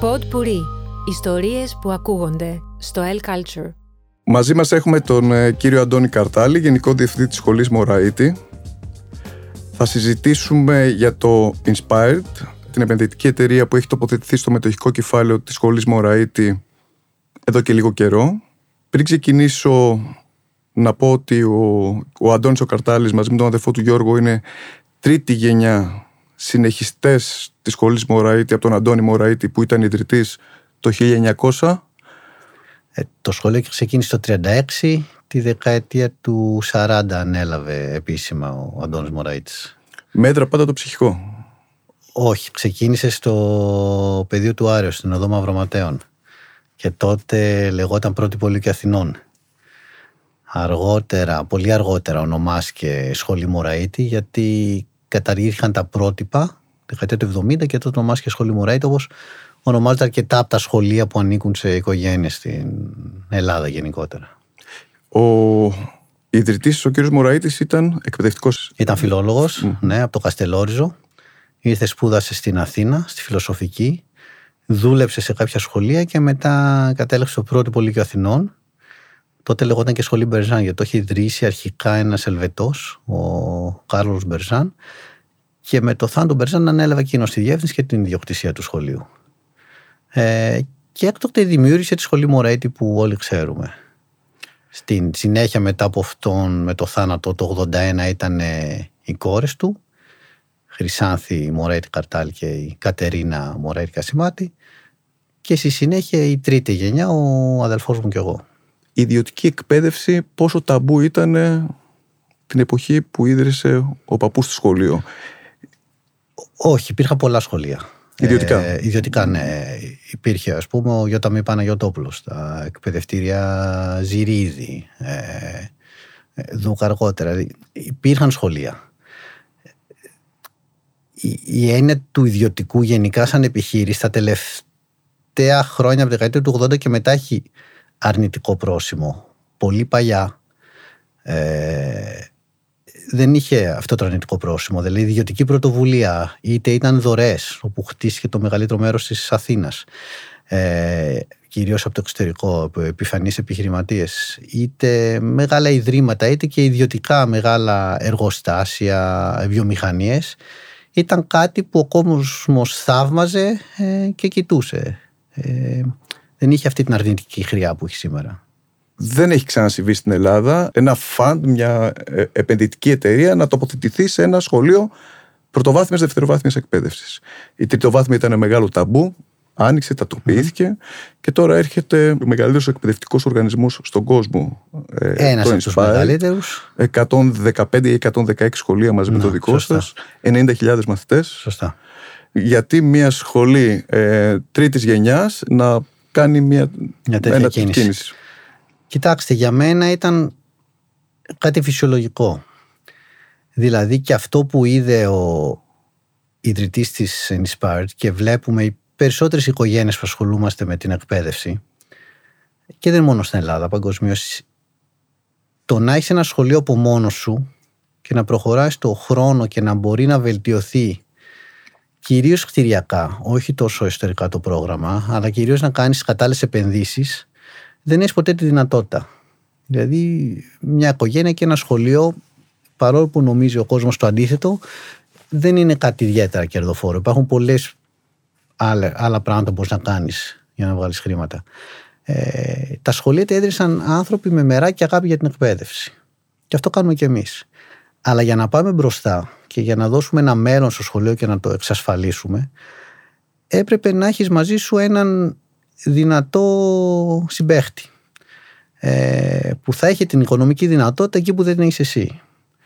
Podpuri. Ιστορίες που ακούγονται στο El Culture. Μαζί μας έχουμε τον κύριο Αντώνη Καρτάλη, Γενικό Διευθυντή της Σχολής Μωραΐτη. Θα συζητήσουμε για το Inspired, την επενδυτική εταιρεία που έχει τοποθετηθεί στο μετοχικό κεφάλαιο της Σχολής Μωραΐτη εδώ και λίγο καιρό. Πριν ξεκινήσω να πω ότι ο Αντώνης ο Καρτάλης μαζί με τον αδερφό του Γιώργο είναι τρίτη γενιά συνεχιστές της Σχολής Μωραΐτη από τον Αντώνη Μωραΐτη που ήταν ιδρυτής το 1900. Το σχολείο ξεκίνησε το 1936, τη δεκαετία του 40 ανέλαβε επίσημα ο Αντώνης Μωραΐτης. Μέτρα πάντα το ψυχικό. Όχι, ξεκίνησε στο πεδίο του Άρεως, στην οδό Μαυροματέων. Και τότε λεγόταν Πρώτη Πολύκειο Αθηνών. Αργότερα, πολύ αργότερα ονομάστηκε Σχολή Μωραΐτη, γιατί καταργήθηκαν τα πρότυπα, δεκαετία του 70, και τότε ονομάστηκε Σχολή Μωραΐτη, όπως ονομάζεται αρκετά από τα σχολεία που ανήκουν σε οικογένειες στην Ελλάδα γενικότερα. Ο ιδρυτής, ο κύριος Μωραΐτης, ήταν εκπαιδευτικός. Ήταν φιλόλογος, ναι, από το Καστελόριζο. Ήρθε, σπούδασε στην Αθήνα, στη φιλοσοφική. Δούλεψε σε κάποια σχολεία και μετά κατέληξε στο Πρώτο Πολύκειο Αθηνών. Τότε λεγόταν και Σχολή Μπερζάν, γιατί το είχε ιδρύσει αρχικά ένας Ελβετός, ο Κάρλος Μπερζάν. Και με το θάνατο Μπερζάν ανέλαβε εκείνος τη διεύθυνση και την ιδιοκτησία του σχολείου. Και έκτοτε δημιούργησε τη Σχολή Μωραΐτη που όλοι ξέρουμε. Στην συνέχεια, μετά από αυτόν, με το θάνατο το 81, ήταν οι κόρες του, Χρυσάνθη Μωραΐτη Καρτάλη και η Κατερίνα Μωραΐτη Κασιμάτη, και στη συνέχεια η τρίτη γενιά, ο αδελφός μου και εγώ. Η ιδιωτική εκπαίδευση πόσο ταμπού ήταν την εποχή που ίδρυσε ο παππούς του σχολείο? Όχι, υπήρχαν πολλά σχολεία. Ιδιωτικά, ναι. Υπήρχε, ας πούμε, ο Ιωταμή Παναγιωτόπουλος, τα εκπαιδευτήρια Ζηρίδη, Δούκα αργότερα. Υπήρχαν σχολεία. Η έννοια του ιδιωτικού γενικά σαν επιχείρηση τα τελευταία χρόνια, από τη δεκαετία του 80 και μετά, έχει αρνητικό πρόσημο. Πολύ παλιά δεν είχε αυτό το αρνητικό πρόσημο. Δηλαδή, η ιδιωτική πρωτοβουλία, είτε ήταν δωρεές, όπου χτίστηκε το μεγαλύτερο μέρος της Αθήνας, κυρίως από το εξωτερικό, από επιφανείς επιχειρηματίες, είτε μεγάλα ιδρύματα, είτε και ιδιωτικά μεγάλα εργοστάσια, βιομηχανίες, ήταν κάτι που ο κόσμος θαύμαζε και κοιτούσε. Δεν είχε αυτή την αρνητική χρειά που έχει σήμερα. Δεν έχει ξανασυμβεί στην Ελλάδα ένα φαντ, μια επενδυτική εταιρεία να τοποθετηθεί σε ένα σχολείο πρωτοβάθμιας, δευτεροβάθμιας εκπαίδευσης. Η τριτοβάθμια ήταν μεγάλο ταμπού, άνοιξε, τακτοποιήθηκε και τώρα έρχεται ο μεγαλύτερος εκπαιδευτικός οργανισμός στον κόσμο. Ένας από τους μεγαλύτερους. 115 ή 116 σχολεία μαζί με το δικό σας, 90.000 μαθητές. Σωστά. Γιατί μια σχολή τρίτης γενιάς να κάνει μια τέτοια κίνηση? Κοιτάξτε, για μένα ήταν κάτι φυσιολογικό. Δηλαδή, και αυτό που είδε ο ιδρυτής της Inspired, και βλέπουμε οι περισσότερες οικογένειες που ασχολούμαστε με την εκπαίδευση, και δεν μόνο στην Ελλάδα, παγκοσμίως, το να έχεις ένα σχολείο από μόνος σου και να προχωράς το χρόνο και να μπορεί να βελτιωθεί, κυρίως κτηριακά, όχι τόσο ιστορικά το πρόγραμμα, αλλά κυρίως να κάνεις κατάλληλες επενδύσεις, δεν έχεις ποτέ τη δυνατότητα. Δηλαδή, μια οικογένεια και ένα σχολείο, παρόλο που νομίζει ο κόσμος το αντίθετο, δεν είναι κάτι ιδιαίτερα κερδοφόρο. Υπάρχουν πολλές άλλα πράγματα που μπορείς να κάνεις για να βγάλεις χρήματα. Τα σχολεία τα ίδρυσαν άνθρωποι με μερά και αγάπη για την εκπαίδευση. Και αυτό κάνουμε κι εμείς. Αλλά για να πάμε μπροστά και για να δώσουμε ένα μέλλον στο σχολείο και να το εξασφαλίσουμε, έπρεπε να έχεις μαζί σου έναν δυνατό συμπαίχτη, που θα έχει την οικονομική δυνατότητα εκεί που δεν έχεις εσύ.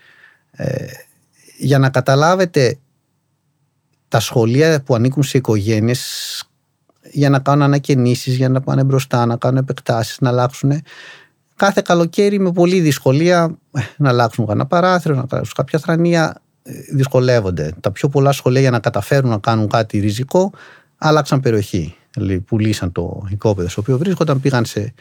Για να καταλάβετε, τα σχολεία που ανήκουν σε οικογένειες, για να κάνουν ανακαινήσεις, για να πάνε μπροστά, να κάνουν επεκτάσεις, να αλλάξουν κάθε καλοκαίρι με πολλή δυσκολία, να αλλάξουν κανένα παράθυρο, να αλλάξουν κάποια θρανία, δυσκολεύονται. Τα πιο πολλά σχολεία, για να καταφέρουν να κάνουν κάτι ριζικό, άλλαξαν περιοχή. Δηλαδή, πουλήσαν το οικόπεδο στο οποίο βρίσκονταν, πήγαν σε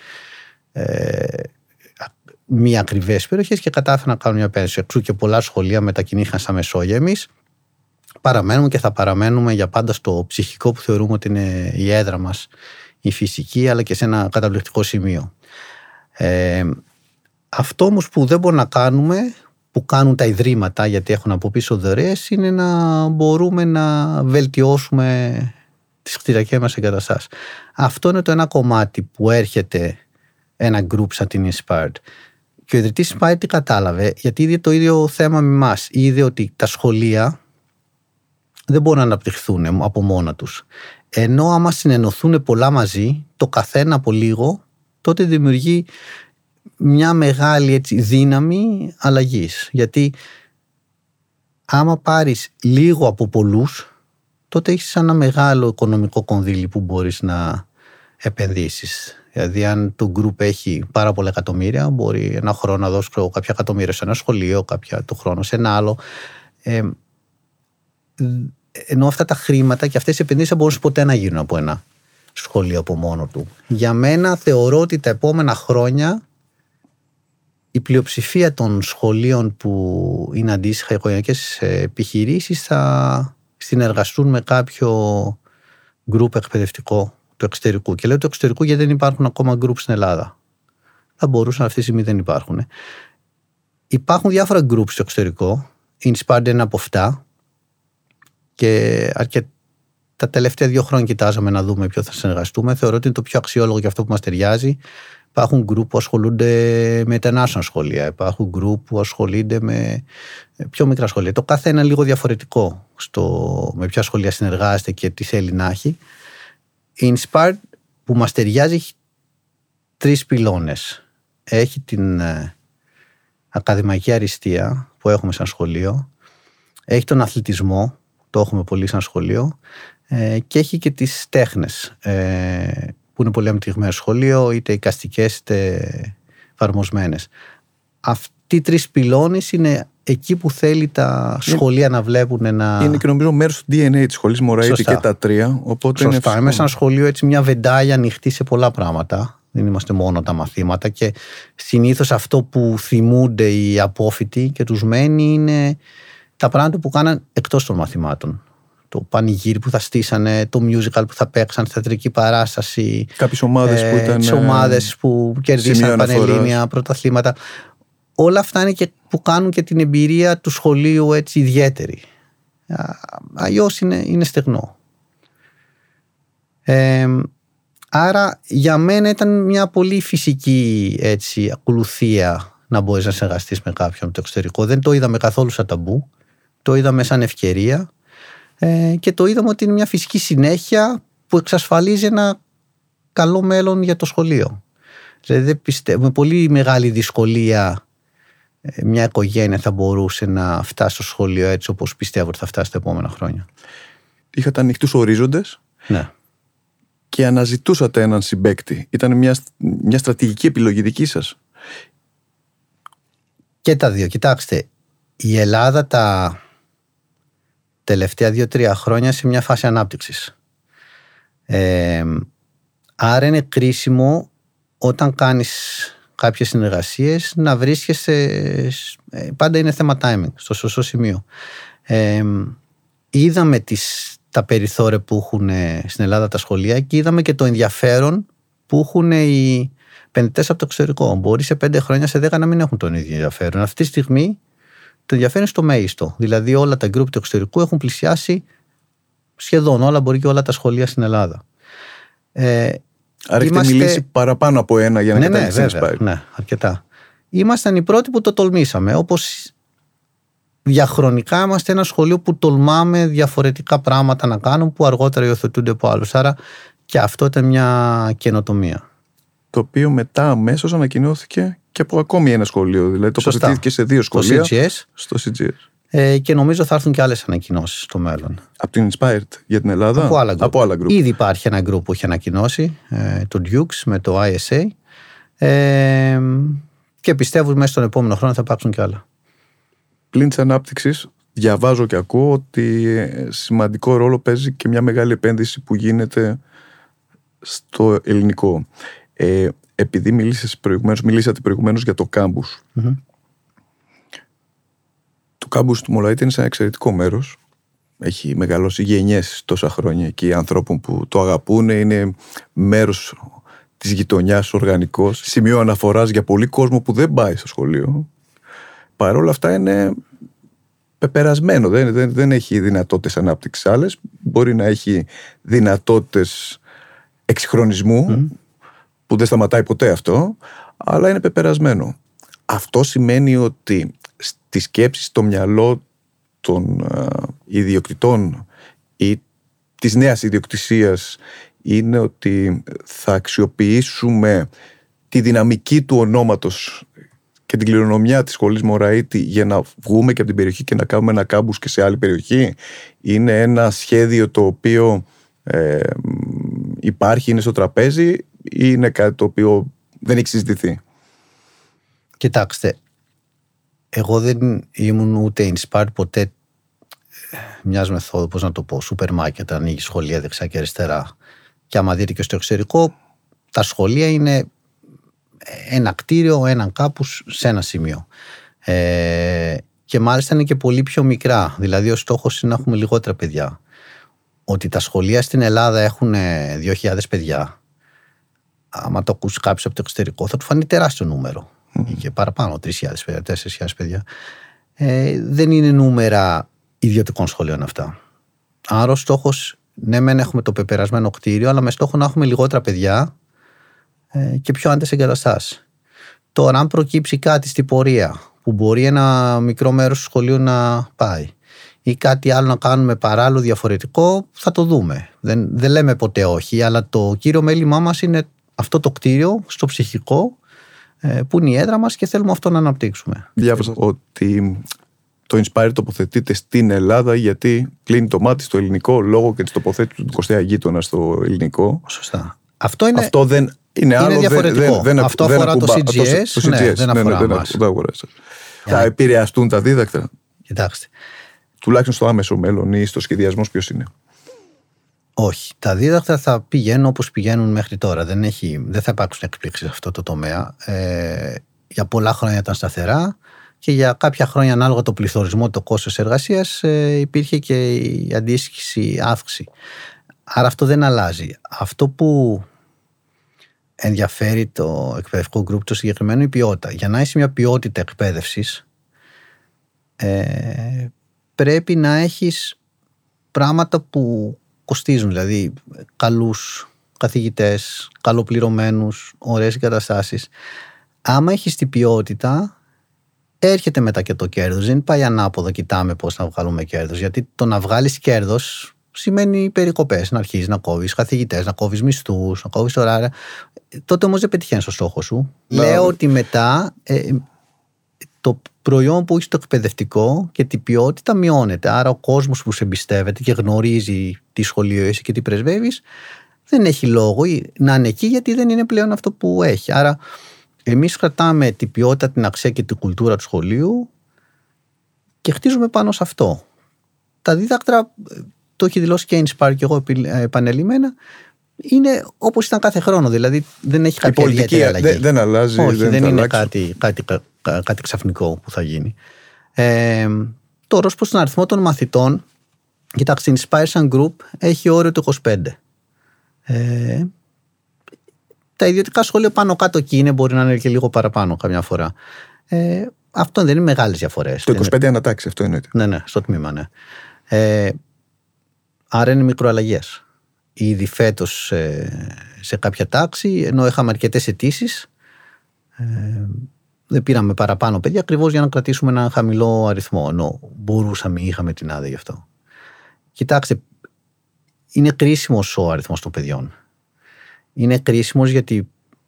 μη ακριβές περιοχές και κατάφεραν να κάνουν μια επένδυση. Εξού και πολλά σχολεία μετακινήθηκαν στα Μεσόγεια. Εμείς παραμένουμε και θα παραμένουμε για πάντα στο ψυχικό που θεωρούμε ότι είναι η έδρα μας, η φυσική, αλλά και σε ένα καταπληκτικό σημείο. Αυτό όμως που δεν μπορούμε να κάνουμε, που κάνουν τα ιδρύματα γιατί έχουν από πίσω δωρεές, είναι να μπορούμε να βελτιώσουμε τις κτηριακές μας εγκαταστάσεις. Αυτό είναι το ένα κομμάτι που έρχεται ένα group σαν την Inspired. Και ο ιδρυτής Inspired τι κατάλαβε, γιατί είδε το ίδιο θέμα με εμάς. Είδε ότι τα σχολεία δεν μπορούν να αναπτυχθούν από μόνα τους. Ενώ άμα συνενωθούν πολλά μαζί, το καθένα από λίγο, τότε δημιουργεί μια μεγάλη έτσι, δύναμη αλλαγής. Γιατί άμα πάρεις λίγο από πολλούς, τότε έχεις ένα μεγάλο οικονομικό κονδύλι που μπορείς να επενδύσεις. Δηλαδή αν το group έχει πάρα πολλά εκατομμύρια, μπορεί ένα χρόνο να δώσει κάποια εκατομμύρια σε ένα σχολείο, κάποια του χρόνου σε ένα άλλο. Ενώ αυτά τα χρήματα και αυτές οι επενδύσεις δεν μπορούν ποτέ να γίνουν από ένα σχολείο από μόνο του. Για μένα θεωρώ ότι τα επόμενα χρόνια η πλειοψηφία των σχολείων που είναι αντίστοιχα οικογενειακές επιχειρήσεις θα συνεργαστούν με κάποιο group εκπαιδευτικό του εξωτερικού. Και λέω του εξωτερικού γιατί δεν υπάρχουν ακόμα group στην Ελλάδα. Θα μπορούσαν, αυτή τη στιγμή δεν υπάρχουν. Υπάρχουν διάφορα group στο εξωτερικό. Η Inspired είναι από αυτά. Και τα τελευταία 2 χρόνια κοιτάζαμε να δούμε ποιο θα συνεργαστούμε. Θεωρώ ότι είναι το πιο αξιόλογο και αυτό που μας ταιριάζει. Υπάρχουν group που ασχολούνται με international σχολεία. Υπάρχουν group που ασχολούνται με πιο μικρά σχολεία. Το κάθε ένα λίγο διαφορετικό με ποια σχολεία συνεργάζεται και τι θέλει να έχει. Η Inspired που μας ταιριάζει έχει 3 πυλώνες. Έχει την ακαδημαϊκή αριστεία που έχουμε σαν σχολείο. Έχει τον αθλητισμό, το έχουμε πολύ σαν σχολείο. Και έχει και τις τέχνες που είναι πολύ ανεπτυγμένο σχολείο, είτε εικαστικές είτε εφαρμοσμένες. Αυτοί οι 3 πυλώνες είναι εκεί που θέλει τα σχολεία να βλέπουν είναι και νομίζω μέρος του DNA της σχολής Μωραήτη και τα 3. Οπότε σωστά. Είναι σαν σχολείο έτσι μια βεντάλια ανοιχτή σε πολλά πράγματα. Δεν είμαστε μόνο τα μαθήματα και συνήθως αυτό που θυμούνται οι απόφοιτοι και τους μένει είναι τα πράγματα που κάναν εκτός των μαθημάτων. Το πανηγύρι που θα στήσανε, το musical που θα παίξαν, τη θεατρική παράσταση. Κάποιες ομάδες που ήταν. Τις ομάδες που κερδίσαν πανελλήνια, πρωταθλήματα. Όλα αυτά είναι και που κάνουν και την εμπειρία του σχολείου έτσι ιδιαίτερη. Αλλιώς είναι στεγνό. Άρα για μένα ήταν μια πολύ φυσική έτσι, ακολουθία να μπορείς να συνεργαστείς με κάποιον από το εξωτερικό. Δεν το είδαμε καθόλου σαν ταμπού. Το είδαμε σαν ευκαιρία. Και το είδαμε ότι είναι μια φυσική συνέχεια που εξασφαλίζει ένα καλό μέλλον για το σχολείο. Δηλαδή δεν πιστεύω, με πολύ μεγάλη δυσκολία μια οικογένεια θα μπορούσε να φτάσει στο σχολείο έτσι όπως πιστεύω ότι θα φτάσει τα επόμενα χρόνια. Είχατε ανοιχτούς ορίζοντες. Ναι. Και αναζητούσατε έναν συμπαίκτη. Ήταν μια στρατηγική επιλογή δική σας. Και τα δύο. Κοιτάξτε, η Ελλάδα τα τελευταία 2-3 χρόνια σε μια φάση ανάπτυξης. Άρα είναι κρίσιμο όταν κάνεις κάποιες συνεργασίες να βρίσκεσαι, πάντα είναι θέμα timing, στο σωστό σημείο. Είδαμε τα περιθώρια που έχουν στην Ελλάδα τα σχολεία και είδαμε και το ενδιαφέρον που έχουν οι επενδυτές από το εξωτερικό. Μπορεί σε 5 χρόνια, σε 10 να μην έχουν τον ίδιο ενδιαφέρον. Αυτή τη στιγμή το ενδιαφέρον είναι στο μέγιστο. Δηλαδή όλα τα γκρουπ του εξωτερικού έχουν πλησιάσει σχεδόν όλα, μπορεί και όλα τα σχολεία στην Ελλάδα. Άρα έχετε μιλήσει παραπάνω από ένα για να καταλήξει την Inspired. Ναι, αρκετά. Ήμασταν οι πρώτοι που το τολμήσαμε. Όπως διαχρονικά είμαστε ένα σχολείο που τολμάμε διαφορετικά πράγματα να κάνουν που αργότερα υιοθετούνται από άλλους. Άρα και αυτό ήταν μια καινοτομία. Το οποίο μετά αμέσως ανακοινώθηκε και από ακόμη ένα σχολείο. Δηλαδή τοποθετήθηκε σε 2 σχολεία. Στο CGS. Και νομίζω θα έρθουν και άλλες ανακοινώσεις στο μέλλον. Από την Inspired για την Ελλάδα. Από άλλα group. Ήδη υπάρχει ένα group που έχει ανακοινώσει, το Dukes με το ISA. Και πιστεύω μέσα στον επόμενο χρόνο θα υπάρξουν και άλλα. Πλην της ανάπτυξης, διαβάζω και ακούω ότι σημαντικό ρόλο παίζει και μια μεγάλη επένδυση που γίνεται στο ελληνικό. Επειδή μιλήσατε προηγουμένως για το κάμπους. Το κάμπους του Μωραήτη είναι σε ένα εξαιρετικό μέρος έχει μεγαλώσει γενιές τόσα χρόνια εκεί ανθρώπων που το αγαπούν, είναι μέρος της γειτονιάς οργανικός, σημείο αναφοράς για πολύ κόσμο που δεν πάει στο σχολείο. Παρ' όλα αυτά είναι πεπερασμένο, δεν έχει δυνατότητες ανάπτυξης άλλες, μπορεί να έχει δυνατότητες εξυγχρονισμού που δεν σταματάει ποτέ αυτό, αλλά είναι πεπερασμένο. Αυτό σημαίνει ότι στη σκέψη, στο μυαλό των ιδιοκτητών ή της νέας ιδιοκτησίας είναι ότι θα αξιοποιήσουμε τη δυναμική του ονόματος και την κληρονομιά της σχολής Μωραΐτη για να βγούμε και από την περιοχή και να κάνουμε ένα κάμπους και σε άλλη περιοχή. Είναι ένα σχέδιο το οποίο υπάρχει, είναι στο τραπέζι, ή είναι κάτι το οποίο δεν έχει συζητηθεί? Κοιτάξτε, εγώ δεν ήμουν ούτε inspired ποτέ μιας μεθόδου, πώς να το πω, σούπερ μάρκετ, ανοίγει σχολεία δεξιά και αριστερά. Και άμα δείτε και στο εξωτερικό, τα σχολεία είναι ένα κτίριο, έναν κάμπους σε ένα σημείο. Και μάλιστα είναι και πολύ πιο μικρά. Δηλαδή ο στόχος είναι να έχουμε λιγότερα παιδιά. Ότι τα σχολεία στην Ελλάδα έχουν 2.000 παιδιά, άμα το ακούσει κάποιος από το εξωτερικό, θα του φανεί τεράστιο νούμερο. Και παραπάνω, 3.000 παιδιά, 4.000 παιδιά. Δεν είναι νούμερα ιδιωτικών σχολείων αυτά. Άρα ο στόχος, ναι μεν έχουμε το πεπερασμένο κτίριο, αλλά με στόχο να έχουμε λιγότερα παιδιά και πιο άντες εγκαταστάσεις. Τώρα αν προκύψει κάτι στην πορεία που μπορεί ένα μικρό μέρος του σχολείου να πάει ή κάτι άλλο να κάνουμε παράλληλο διαφορετικό, θα το δούμε. Δεν λέμε ποτέ όχι, αλλά το κύριο μέλημά μας είναι αυτό το κτίριο στο ψυχικό που είναι η έδρα μας και θέλουμε αυτό να αναπτύξουμε. Διάβασα ότι το Inspire τοποθετείται στην Ελλάδα γιατί κλείνει το μάτι στο ελληνικό λόγω και της τοποθέτησης του Κωστέα Γείτονα στο ελληνικό. Σωστά. Αυτό δεν είναι άλλο, διαφορετικό. Αυτό αφορά το CGS, ναι, δεν αφορά εμάς. Θα επηρεαστούν τα δίδακτρα? Κοιτάξτε. Τουλάχιστον στο άμεσο μέλλον ή στο σχεδιασμό ποιος είναι? Όχι. Τα δίδακτρα θα πηγαίνουν όπως πηγαίνουν μέχρι τώρα. Δεν θα υπάρξουν εκπλήξεις σε αυτό το τομέα. Για πολλά χρόνια ήταν σταθερά και για κάποια χρόνια, ανάλογα το πληθωρισμό, το κόστος εργασίας, υπήρχε και η αντίστοιχη αύξηση. Άρα αυτό δεν αλλάζει. Αυτό που ενδιαφέρει το εκπαιδευτικό γκρουπ το συγκεκριμένο είναι η ποιότητα. Για να έχει μια ποιότητα εκπαίδευσης, πρέπει να έχεις πράγματα που κοστίζουν, δηλαδή καλούς καθηγητές, καλοπληρωμένους, ωραίες εγκαταστάσεις. Άμα έχεις την ποιότητα, έρχεται μετά και το κέρδος. Δεν πάει ανάποδα, κοιτάμε πώς να βγάλουμε κέρδος, γιατί το να βγάλεις κέρδος σημαίνει περικοπές, να αρχίσεις να κόβεις καθηγητές, να κόβεις μισθούς, να κόβεις ωράρια. Τότε όμως δεν πετυχαίνεις το στόχο σου. Λέω ότι μετά το προϊόν που έχει το εκπαιδευτικό και την ποιότητα μειώνεται. Άρα ο κόσμος που σε εμπιστεύεται και γνωρίζει τι σχολείο είσαι και τι πρεσβεύεις, δεν έχει λόγο να είναι εκεί, γιατί δεν είναι πλέον αυτό που έχει. Άρα εμείς κρατάμε την ποιότητα, την αξία και την κουλτούρα του σχολείου και χτίζουμε πάνω σε αυτό. Τα δίδακτρα, το έχει δηλώσει και Inspire και εγώ επανελειμμένα, είναι όπως ήταν κάθε χρόνο. Δηλαδή δεν έχει κάποια ιδιαίτερη αλλαγή. Δεν αλλάζει. Όχι, δεν είναι κάτι ξαφνικό που θα γίνει. Τώρα, ως προς τον αριθμό των μαθητών, κοιτάξτε, Inspire σαν group έχει όριο το 25. Τα ιδιωτικά σχολεία πάνω κάτω εκεί είναι, μπορεί να είναι και λίγο παραπάνω καμιά φορά. Αυτό δεν είναι μεγάλες διαφορές. Το 25 ανατάξει, αυτό εννοείται. Ναι, στο τμήμα, ναι. Άρα είναι μικροαλλαγές. Ήδη φέτος σε κάποια τάξη, ενώ είχαμε αρκετές αιτήσεις, δεν πήραμε παραπάνω παιδιά, ακριβώς για να κρατήσουμε ένα χαμηλό αριθμό, ενώ μπορούσαμε, είχαμε την άδεια γι' αυτό. Κοιτάξτε, είναι κρίσιμος ο αριθμός των παιδιών. Είναι κρίσιμος γιατί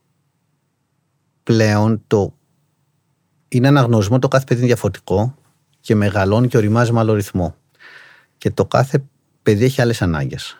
πλέον είναι αναγνωρισμό, το κάθε παιδί είναι διαφορετικό και μεγαλώνει και οριμάζει με άλλο ρυθμό. Και το κάθε παιδί έχει άλλες ανάγκες.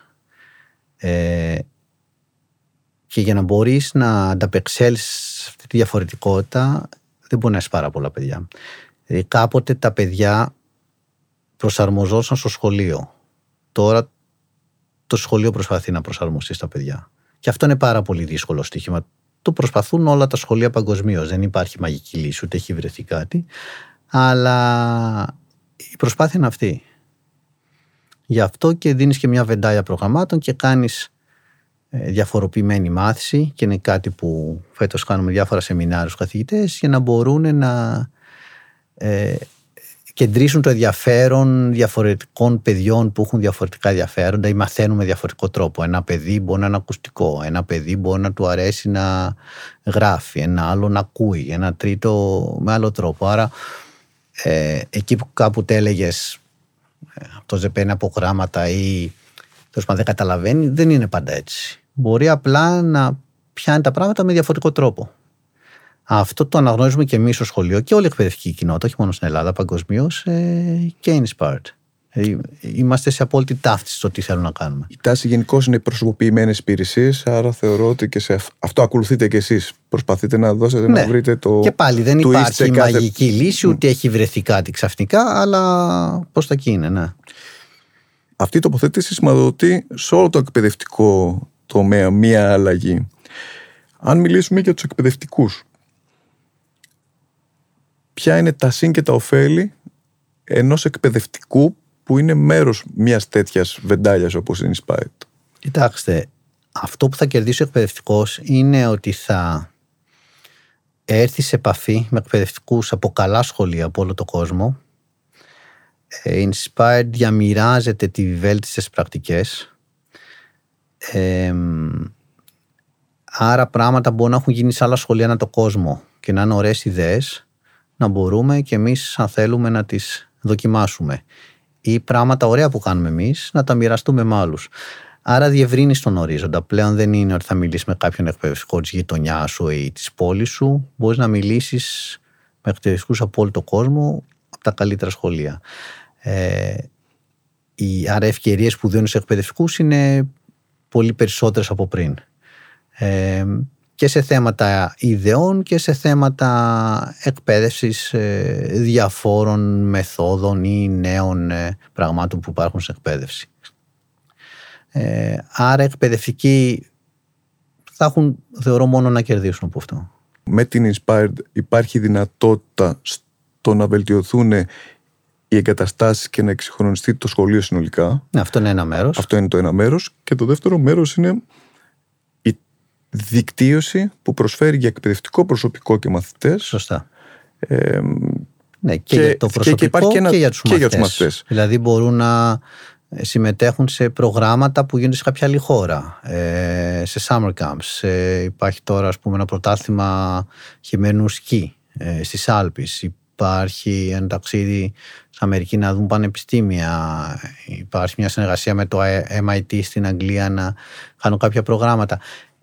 Και για να μπορείς να ανταπεξέλθεις σε αυτή τη διαφορετικότητα, δεν μπορεί να έχεις πάρα πολλά παιδιά. Κάποτε τα παιδιά προσαρμοζόταν στο σχολείο. Τώρα το σχολείο προσπαθεί να προσαρμοστεί στα παιδιά. Και αυτό είναι πάρα πολύ δύσκολο στοίχημα. Το προσπαθούν όλα τα σχολεία παγκοσμίως. Δεν υπάρχει μαγική λύση, ούτε έχει βρεθεί κάτι. Αλλά η προσπάθεια είναι αυτή. Γι' αυτό και δίνεις και μια βεντάλια προγραμμάτων και κάνεις διαφοροποιημένη μάθηση, και είναι κάτι που φέτος κάνουμε διάφορα σεμινάρια στους καθηγητές για να μπορούν να κεντρήσουν το ενδιαφέρον διαφορετικών παιδιών που έχουν διαφορετικά ενδιαφέροντα ή μαθαίνουν με διαφορετικό τρόπο. Ένα παιδί μπορεί να είναι ακουστικό, ένα παιδί μπορεί να του αρέσει να γράφει, ένα άλλο να ακούει, ένα τρίτο με άλλο τρόπο. Άρα εκεί που κάπου τέλεγες αυτός δεν παίρνει από γράμματα ή τέλος πάντων δεν καταλαβαίνει, δεν είναι πάντα έτσι. Μπορεί απλά να πιάνει τα πράγματα με διαφορετικό τρόπο. Αυτό το αναγνωρίζουμε και εμείς στο σχολείο και όλη η εκπαιδευτική κοινότητα, όχι μόνο στην Ελλάδα, παγκοσμίως, και Inspired. Είμαστε σε απόλυτη ταύτιση στο τι θέλουμε να κάνουμε. Η τάση γενικώς είναι προσωποποιημένες υπηρεσίες, άρα θεωρώ ότι και σε αυτό ακολουθείτε και εσείς. Προσπαθείτε να δώσετε, να βρείτε το. Και πάλι δεν υπάρχει μαγική λύση, ούτε έχει βρεθεί κάτι ξαφνικά, αλλά προς τα εκεί είναι, ναι. Αυτή η τοποθέτηση σηματοδοτεί σε όλο το εκπαιδευτικό τομέα μία αλλαγή. Αν μιλήσουμε για τους εκπαιδευτικούς, ποια είναι τα συν και τα ωφέλη ενός εκπαιδευτικού που είναι μέρος μιας τέτοιας βεντάλιας όπως είναι Inspired? Κοιτάξτε, αυτό που θα κερδίσει ο εκπαιδευτικός είναι ότι θα έρθει σε επαφή με εκπαιδευτικούς από καλά σχολεία από όλο τον κόσμο. Inspired διαμοιράζεται τις βέλτιστες πρακτικές. Άρα πράγματα μπορούν να έχουν γίνει σε άλλα σχολεία ανά τον κόσμο και να είναι ωραίες ιδέες, να μπορούμε και εμείς, αν θέλουμε, να τις δοκιμάσουμε. Ή πράγματα ωραία που κάνουμε εμείς, να τα μοιραστούμε με άλλους. Άρα διευρύνεις τον ορίζοντα. Πλέον δεν είναι ότι θα μιλήσεις με κάποιον εκπαιδευτικό της γειτονιάς σου ή της πόλης σου. Μπορείς να μιλήσεις με εκπαιδευτικούς από όλο τον κόσμο, από τα καλύτερα σχολεία. Άρα οι ευκαιρίες που δίνουν σε εκπαιδευτικούς είναι πολύ περισσότερες από πριν. Και σε θέματα ιδεών και σε θέματα εκπαίδευσης διαφόρων μεθόδων ή νέων πραγμάτων που υπάρχουν στην εκπαίδευση. Άρα εκπαιδευτικοί θα έχουν, θεωρώ, μόνο να κερδίσουν από αυτό. Με την Inspired υπάρχει δυνατότητα στο να βελτιωθούν οι εγκαταστάσεις και να εξυγχρονιστεί το σχολείο συνολικά. Αυτό είναι ένα μέρος. Αυτό είναι το ένα μέρος. Και το δεύτερο μέρος είναι η δικτύωση που προσφέρει για εκπαιδευτικό προσωπικό και μαθητές. Σωστά. Ναι, και για το προσωπικό και για τους μαθητές. Δηλαδή μπορούν να συμμετέχουν σε προγράμματα που γίνονται σε κάποια άλλη χώρα, σε summer camps. Υπάρχει τώρα, ας πούμε, ένα πρωτάθλημα χειμερινού σκι στις Άλπεις. Υπάρχει ένα ταξίδι στην Αμερική να δουν πανεπιστήμια. Υπάρχει μια συνεργασία με το MIT στην Αγγλία να κάνουν κάποια προγράμματα.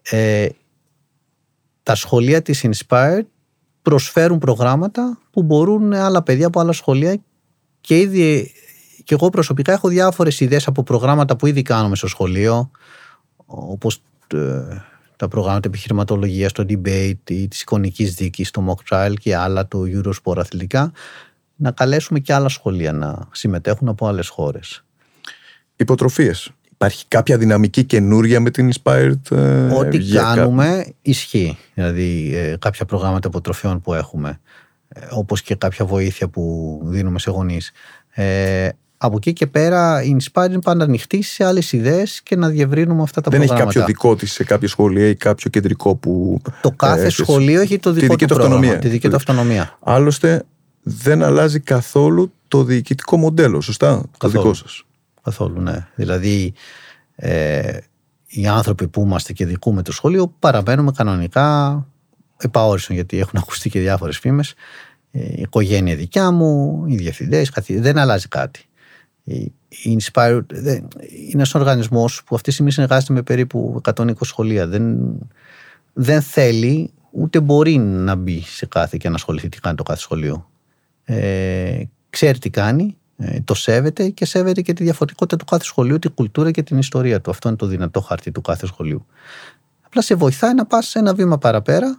Τα σχολεία της Inspired προσφέρουν προγράμματα που μπορούν άλλα παιδιά από άλλα σχολεία, και ήδη και εγώ προσωπικά έχω διάφορες ιδέες από προγράμματα που ήδη κάνουμε στο σχολείο, όπως τα προγράμματα επιχειρηματολογίας, το debate ή της εικονικής δίκης, το mock trial και άλλα, το Eurosport αθλητικά, να καλέσουμε και άλλα σχολεία να συμμετέχουν από άλλες χώρες. Υποτροφίες. Υπάρχει κάποια δυναμική καινούρια με την Inspired? Ό,τι κάνουμε ισχύει. Δηλαδή κάποια προγράμματα υποτροφιών που έχουμε, όπως και κάποια βοήθεια που δίνουμε σε γονείς. Από εκεί και πέρα η Inspired είναι πάντα ανοιχτή σε άλλες ιδέες και να διευρύνουμε αυτά τα προγράμματα. Δεν έχει κάποιο δικό της σε κάποιο σχολείο ή κάποιο κεντρικό που. Το κάθε σχολείο έχει το δικό του πρόγραμμα, τη δική του αυτονομία. Άλλωστε δεν αλλάζει καθόλου το διοικητικό μοντέλο, σωστά? Το δικό σας. Καθόλου, ναι. Δηλαδή οι άνθρωποι που είμαστε και δικούμε το σχολείο παραμένουμε κανονικά επαόριστον, γιατί έχουν ακουστεί και διάφορες φήμες. Η οικογένεια δικιά μου, οι διευθυντές, δεν αλλάζει κάτι. Η Inspired είναι ένας οργανισμός που αυτή τη στιγμή συνεργάζεται με περίπου 120 σχολεία. Δεν θέλει ούτε μπορεί να μπει σε κάθε και να ασχοληθεί τι κάνει το κάθε σχολείο. Ξέρει τι κάνει, το σέβεται και σέβεται και τη διαφορετικότητα του κάθε σχολείου, τη κουλτούρα και την ιστορία του. Αυτό είναι το δυνατό χαρτί του κάθε σχολείου. Απλά σε βοηθάει να πας ένα βήμα παραπέρα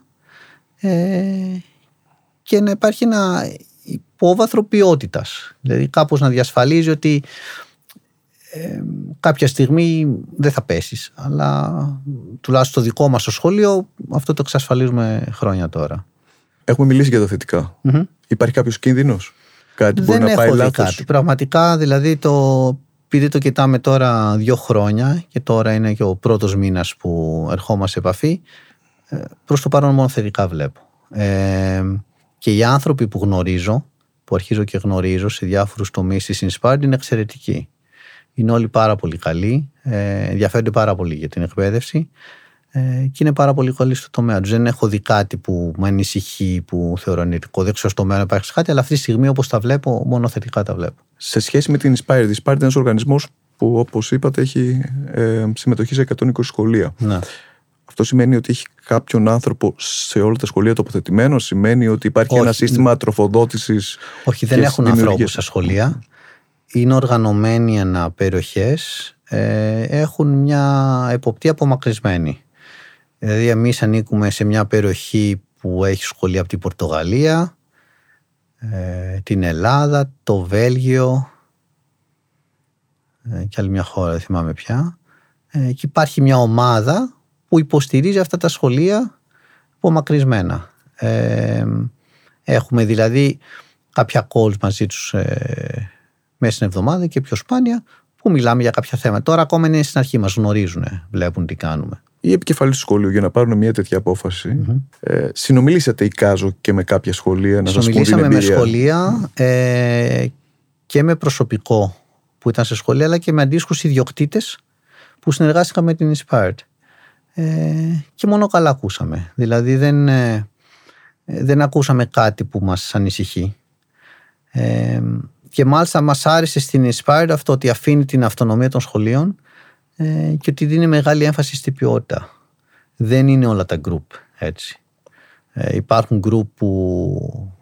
και να υπάρχει ένα υπόβαθρο ποιότητας. Δηλαδή κάπως να διασφαλίζει ότι κάποια στιγμή δεν θα πέσεις. Αλλά τουλάχιστον το δικό μας στο σχολείο αυτό το εξασφαλίζουμε χρόνια τώρα. Έχουμε μιλήσει για τα θετικά. Υπάρχει κάποιος κίνδυνος? Κάτι δεν μπορεί να πάει έχω λάθος? κάτι. Πραγματικά, δηλαδή επειδή το κοιτάμε τώρα 2 χρόνια και τώρα είναι και ο πρώτος μήνας που ερχόμαστε σε επαφή, προς το παρόν μόνο θετικά βλέπω. Και οι άνθρωποι που γνωρίζω, που αρχίζω και γνωρίζω σε διάφορους τομείς της Inspired, είναι εξαιρετικοί. Είναι όλοι πάρα πολύ καλοί, ενδιαφέρονται πάρα πολύ για την εκπαίδευση και είναι πάρα πολύ καλοί στο τομέα τους. Δεν έχω δει κάτι που με ανησυχεί, που θεωρώ αρνητικό. Δεν ξέρω στο τομέα να υπάρχει κάτι, αλλά αυτή τη στιγμή όπως τα βλέπω, μόνο θετικά τα βλέπω. Σε σχέση με την Inspired, η Inspired είναι ένας οργανισμός που, όπως είπατε, έχει συμμετοχή σε 120 σχολεία. Ναι. Αυτό σημαίνει ότι έχει κάποιον άνθρωπο σε όλα τα σχολεία τοποθετημένο, σημαίνει ότι υπάρχει ένα σύστημα τροφοδότησης. Όχι, δεν έχουν ανθρώπους στα σχολεία. Είναι οργανωμένοι ανά περιοχές, έχουν μια εποπτεία απομακρυσμένη. Δηλαδή εμείς ανήκουμε σε μια περιοχή που έχει σχολεία από την Πορτογαλία, την Ελλάδα, το Βέλγιο και άλλη μια χώρα, δεν θυμάμαι πια. Και υπάρχει μια ομάδα που υποστηρίζει αυτά τα σχολεία απομακρυσμένα. Έχουμε δηλαδή κάποια calls μαζί τους μέσα στην εβδομάδα και πιο σπάνια που μιλάμε για κάποια θέματα. Τώρα ακόμα είναι στην αρχή, μας γνωρίζουν, βλέπουν τι κάνουμε. Οι επικεφαλής του σχολείου για να πάρουν μια τέτοια απόφαση, συνομιλήσατε, εικάζω, και με κάποια σχολεία να σας πούν την εμπειρία? Με σχολεία και με προσωπικό που ήταν σε σχολεία, αλλά και με αντίστοιχους ιδιοκτήτες που συνεργάστηκαν με την Inspired. Και μόνο καλά ακούσαμε. Δηλαδή δεν ακούσαμε κάτι που μας ανησυχεί. Και μάλιστα μας άρεσε στην Inspired αυτό ότι αφήνει την αυτονομία των σχολείων και ότι δίνει μεγάλη έμφαση στην ποιότητα. Δεν είναι όλα τα group έτσι. Υπάρχουν group που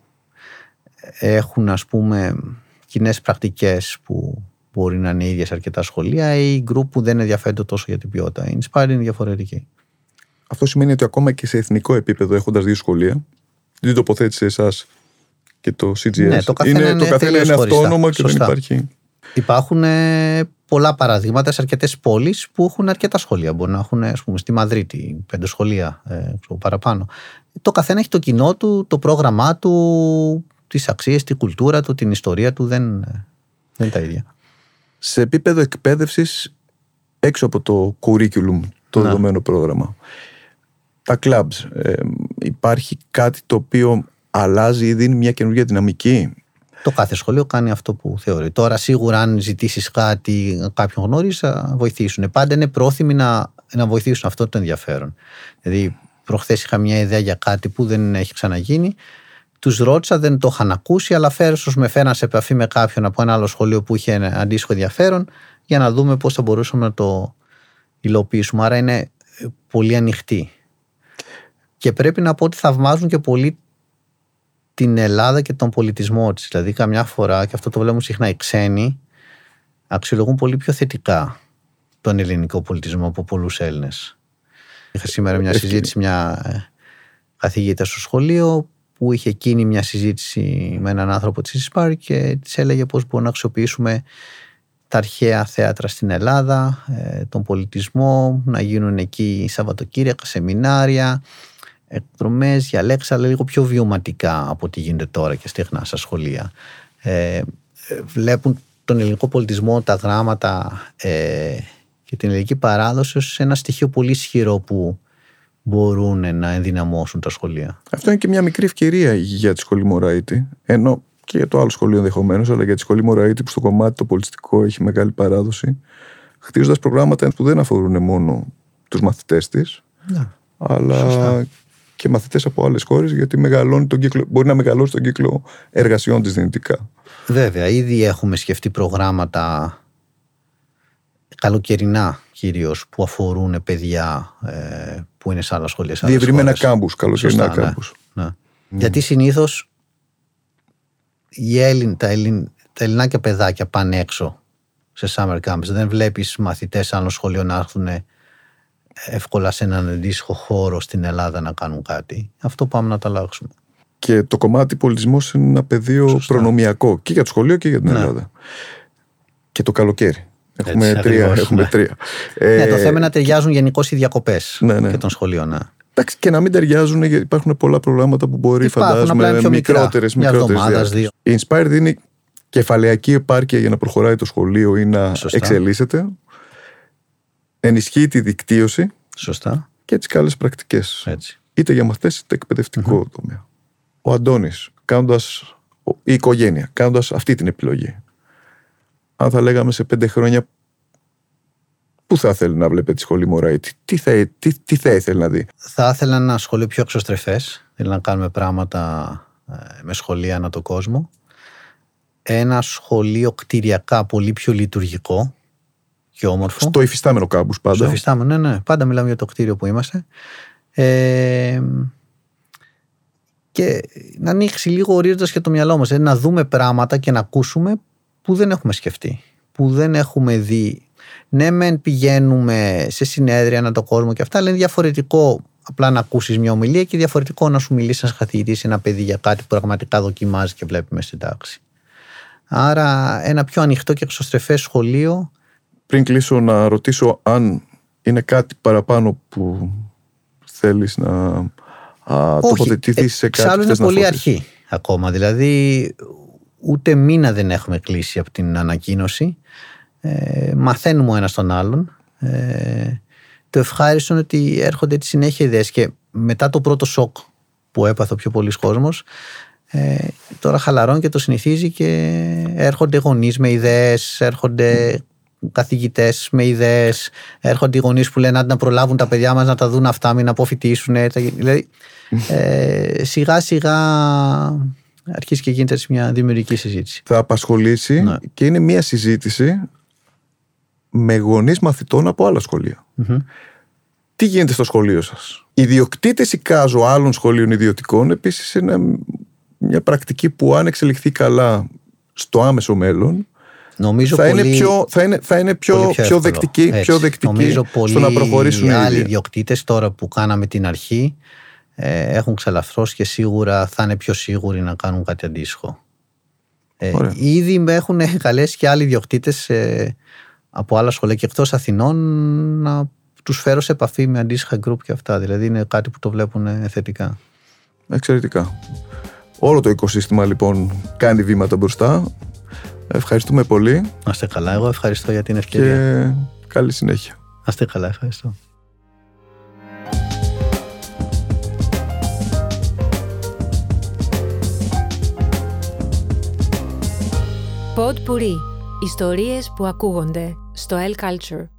έχουν, ας πούμε, κοινές πρακτικές που μπορεί να είναι ίδιες αρκετά σχολεία, ή group που δεν ενδιαφέρονται τόσο για την ποιότητα. Η Inspired είναι διαφορετική. Αυτό σημαίνει ότι ακόμα και σε εθνικό επίπεδο, έχοντας 2 σχολεία, την τοποθέτησε εσάς και το CGS. Ναι, το καθένα είναι αυτόνομο και δεν υπάρχει. Υπάρχουν πολλά παραδείγματα σε αρκετές πόλεις που έχουν αρκετά σχολεία. Μπορεί να έχουν, ας πούμε, στη Μαδρίτη 5 σχολεία παραπάνω. Το καθένα έχει το κοινό του, το πρόγραμμά του, τις αξίες, την κουλτούρα του, την ιστορία του. Δεν είναι τα ίδια. Σε επίπεδο εκπαίδευσης, έξω από το curriculum, το δεδομένο πρόγραμμα, τα clubs, υπάρχει κάτι το οποίο αλλάζει ή δίνει μια καινούργια δυναμική? Το κάθε σχολείο κάνει αυτό που θεωρεί. Τώρα σίγουρα αν ζητήσεις κάτι, κάποιον γνώριζε, θα βοηθήσουν. Πάντα είναι πρόθυμοι να βοηθήσουν, αυτό το ενδιαφέρον. Δηλαδή προχθές είχα μια ιδέα για κάτι που δεν έχει ξαναγίνει. Τους ρώτησα, δεν το είχαν ακούσει, αλλά φέρσος με φέραν σε επαφή με κάποιον από ένα άλλο σχολείο που είχε αντίστοιχο ενδιαφέρον για να δούμε πώς θα μπορούσαμε να το υλοποιήσουμε. Άρα είναι πολύ ανοιχτή. Και πρέπει να πω ότι θαυμάζουν και πολύ την Ελλάδα και τον πολιτισμό της. Δηλαδή καμιά φορά, και αυτό το βλέπουμε συχνά, οι ξένοι αξιολογούν πολύ πιο θετικά τον ελληνικό πολιτισμό από πολλούς Έλληνες. Είχα σήμερα μια συζήτηση, μια καθηγήτρια στο σχολείο που είχε εκείνη μια συζήτηση με έναν άνθρωπο της Inspired και της έλεγε πώς μπορούμε να αξιοποιήσουμε τα αρχαία θέατρα στην Ελλάδα, τον πολιτισμό, να γίνουν εκεί Σαββατοκύριακα, σεμινάρια, εκδρομές για λέξεις, αλλά λίγο πιο βιωματικά από ό,τι γίνεται τώρα και στεγνά στα σχολεία. Βλέπουν τον ελληνικό πολιτισμό, τα γράμματα και την ελληνική παράδοση ως ένα στοιχείο πολύ ισχυρό που μπορούν να ενδυναμώσουν τα σχολεία. Αυτό είναι και μια μικρή ευκαιρία για τη σχολή Μωραήτη, ενώ και για το άλλο σχολείο ενδεχομένως, αλλά για τη σχολή Μωραήτη που στο κομμάτι το πολιτιστικό έχει μεγάλη παράδοση, χτίζοντας προγράμματα που δεν αφορούν μόνο τους μαθητές της, αλλά σωστά, και μαθητές από άλλες χώρες, γιατί μπορεί να μεγαλώσει τον κύκλο εργασιών της δυνητικά. Βέβαια, ήδη έχουμε σκεφτεί προγράμματα καλοκαιρινά κυρίως που αφορούν παιδιά που είναι σε άλλα σχολεία. Διευρυμένα κάμπους, καλοκαιρινά κάμπους. Ναι. Γιατί συνήθως τα ελληνάκια παιδάκια πάνε έξω σε summer camps. Δεν βλέπεις μαθητές άλλων σχολείων να έρθουν εύκολα σε έναν αντίστοιχο χώρο στην Ελλάδα να κάνουν κάτι. Αυτό πάμε να το αλλάξουμε. Και το κομμάτι πολιτισμός είναι ένα πεδίο προνομιακό και για το σχολείο και για την Ελλάδα. Και το καλοκαίρι. Έχουμε τρία. Το θέμα είναι να ταιριάζουν γενικώς οι διακοπές και των σχολείων. Εντάξει, και να μην ταιριάζουν, γιατί υπάρχουν πολλά προγράμματα που μπορεί, φαντάζομαι, μικρότερες. Μια εβδομάδα, 2. Η Inspired δίνει κεφαλαιακή επάρκεια για να προχωράει το σχολείο ή να εξελίσσεται. Ενισχύει τη δικτύωση. Σωστά. Και τις καλές πρακτικές. Έτσι. Είτε για μαθητές είτε εκπαιδευτικό τομέα. Ο Αντώνης, η οικογένεια, κάνοντας αυτή την επιλογή. Αν θα λέγαμε σε 5 χρόνια, πού θα ήθελε να βλέπει τη σχολή Μωραήτη, τι θα ήθελε να δει? Θα ήθελα ένα σχολείο πιο εξωστρεφές, δηλαδή να κάνουμε πράγματα με σχολεία ανά τον κόσμο. Ένα σχολείο κτηριακά πολύ πιο λειτουργικό και όμορφο. Στο υφιστάμενο κάμπους πάντα. Στο υφιστάμενο, ναι. Πάντα μιλάμε για το κτίριο που είμαστε. Και να ανοίξει λίγο ορίζοντας και το μυαλό μας. Να δούμε πράγματα και να ακούσουμε που δεν έχουμε σκεφτεί. Που δεν έχουμε δει. Ναι, μεν πηγαίνουμε σε συνέδρια ανά τον κόσμο και αυτά, αλλά είναι διαφορετικό απλά να ακούσεις μια ομιλία και διαφορετικό να σου μιλήσει ένας καθηγητής, ένα παιδί για κάτι που πραγματικά δοκιμάζει και βλέπει μες στην τάξη. Άρα ένα πιο ανοιχτό και εξωστρεφές σχολείο. Πριν κλείσω, να ρωτήσω αν είναι κάτι παραπάνω που θέλεις να τοποθετηθείς σε κάτι. Εξάλλου είναι πολύ αρχή ακόμα. Δηλαδή ούτε μήνα δεν έχουμε κλείσει από την ανακοίνωση. Μαθαίνουμε ο ένας τον άλλον. Το ευχάριστο είναι ότι έρχονται τη συνέχεια ιδέες και μετά το πρώτο σοκ που έπαθε ο πιο πολλής κόσμος, τώρα χαλαρώνει και το συνηθίζει και έρχονται γονείς με ιδέες, έρχονται καθηγητές με ιδέες, έρχονται οι γονείς που λένε άντε να προλάβουν τα παιδιά μας να τα δουν αυτά, μην αποφοιτήσουν. Δηλαδή σιγά σιγά αρχίζει και γίνεται μια δημιουργική συζήτηση. Θα απασχολήσει και είναι μια συζήτηση με γονείς μαθητών από άλλα σχολεία. Τι γίνεται στο σχολείο σας? Ιδιοκτήτες εικάζω άλλων σχολείων ιδιωτικών επίσης είναι μια πρακτική που αν εξελιχθεί καλά στο άμεσο μέλλον, νομίζω θα είναι πιο δεκτική στο να προχωρήσουν οι άλλοι ιδιοκτήτες τώρα που κάναμε την αρχή έχουν ξαλαφρώσει και σίγουρα θα είναι πιο σίγουροι να κάνουν κάτι αντίστοιχο. Ήδη με έχουν καλέσει και άλλοι ιδιοκτήτες από άλλα σχολεία και εκτός Αθηνών να τους φέρω σε επαφή με αντίστοιχα group και αυτά. Δηλαδή είναι κάτι που το βλέπουν θετικά. Εξαιρετικά. Όλο το οικοσύστημα λοιπόν κάνει βήματα μπροστά. Ευχαριστούμε πολύ. Να είστε καλά. Εγώ ευχαριστώ για την ευκαιρία. Και καλή συνέχεια. Να είστε καλά. Ευχαριστώ. Pod Puri. Ιστορίες που ακούγονται στο El Culture.